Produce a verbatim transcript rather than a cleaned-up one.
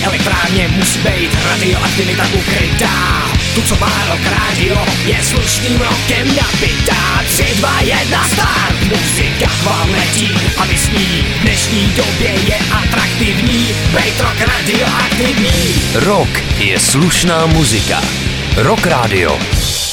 elektrárně musí být radioaktivita ukrytá. Tu, co má rock radio, je slušným rokem nabitá. Tři, dva, jedna, start! Muzika k vám letí a vysní. V dnešní době je atraktivní, bejt rock radioaktivní. Rock je slušná muzika. Rock Radio.